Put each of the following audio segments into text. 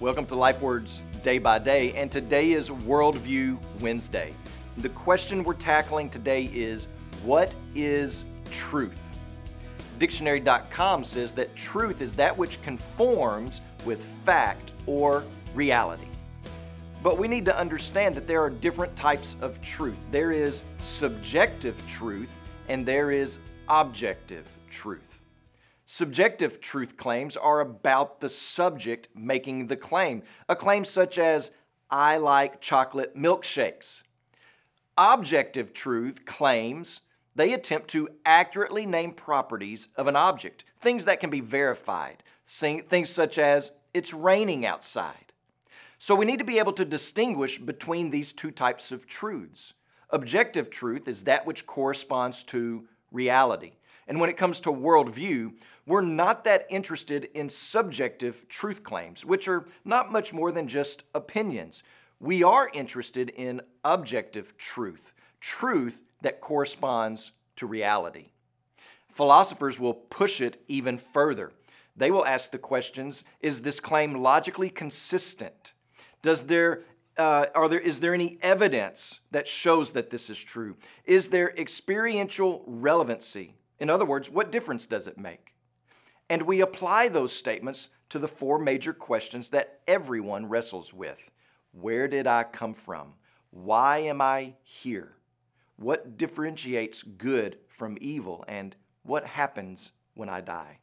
Welcome to Life Words Day by Day, and today is Worldview Wednesday. The question we're tackling today is, what is truth? Dictionary.com says that truth is that which conforms with fact or reality. But we need to understand that there are different types of truth. There is subjective truth and there is objective truth. Subjective truth claims are about the subject making the claim. A claim such as, I like chocolate milkshakes. Objective truth claims they attempt to accurately name properties of an object, things that can be verified, things such as, it's raining outside. So we need to be able to distinguish between these two types of truths. Objective truth is that which corresponds to reality. And when it comes to worldview, we're not that interested in subjective truth claims, which are not much more than just opinions. We are interested in objective truth, truth that corresponds to reality. Philosophers will push it even further. They will ask the questions, is this claim logically consistent? Is there any evidence that shows that this is true? Is there experiential relevancy? In other words, what difference does it make? And we apply those statements to the four major questions that everyone wrestles with. Where did I come from? Why am I here? What differentiates good from evil? And what happens when I die?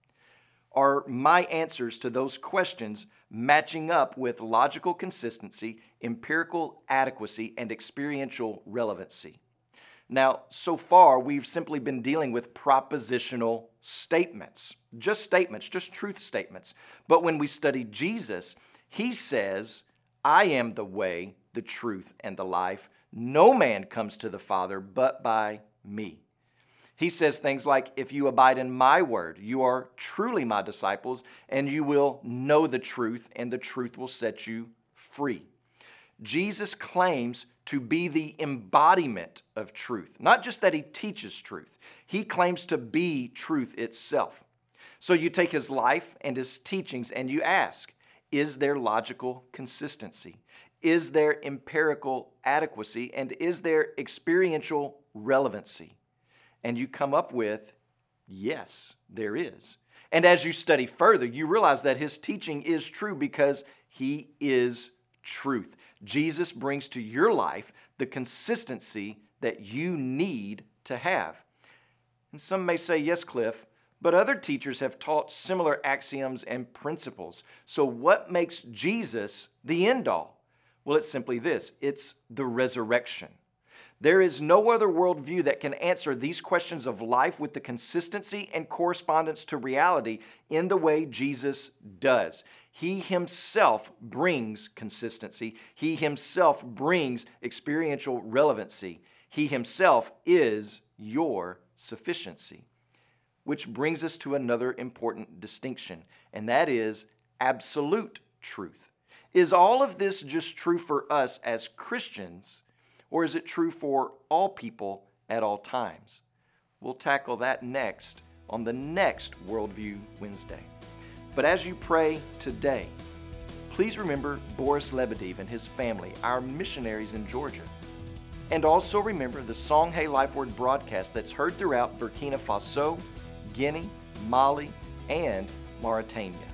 Are my answers to those questions matching up with logical consistency, empirical adequacy, and experiential relevancy? Now, so far, we've simply been dealing with propositional statements, just truth statements. But when we study Jesus, he says, I am the way, the truth, and the life. No man comes to the Father but by me. He says things like, if you abide in my word, you are truly my disciples, and you will know the truth, and the truth will set you free. Jesus claims to be the embodiment of truth, not just that he teaches truth. He claims to be truth itself. So you take his life and his teachings and you ask, is there logical consistency? Is there empirical adequacy? And is there experiential relevancy? And you come up with, yes, there is. And as you study further, you realize that his teaching is true because he is truth. Jesus brings to your life the consistency that you need to have. And some may say, yes, Cliff, but other teachers have taught similar axioms and principles. So what makes Jesus the end all? Well, it's simply this. It's the resurrection. There is no other worldview that can answer these questions of life with the consistency and correspondence to reality in the way Jesus does. He himself brings consistency. He himself brings experiential relevancy. He himself is your sufficiency. Which brings us to another important distinction, and that is absolute truth. Is all of this just true for us as Christians, or is it true for all people at all times? We'll tackle that next on the next Worldview Wednesday. But as you pray today, please remember Boris Lebedev and his family, our missionaries in Georgia. And also remember the Songhay Life Word broadcast that's heard throughout Burkina Faso, Guinea, Mali, and Mauritania.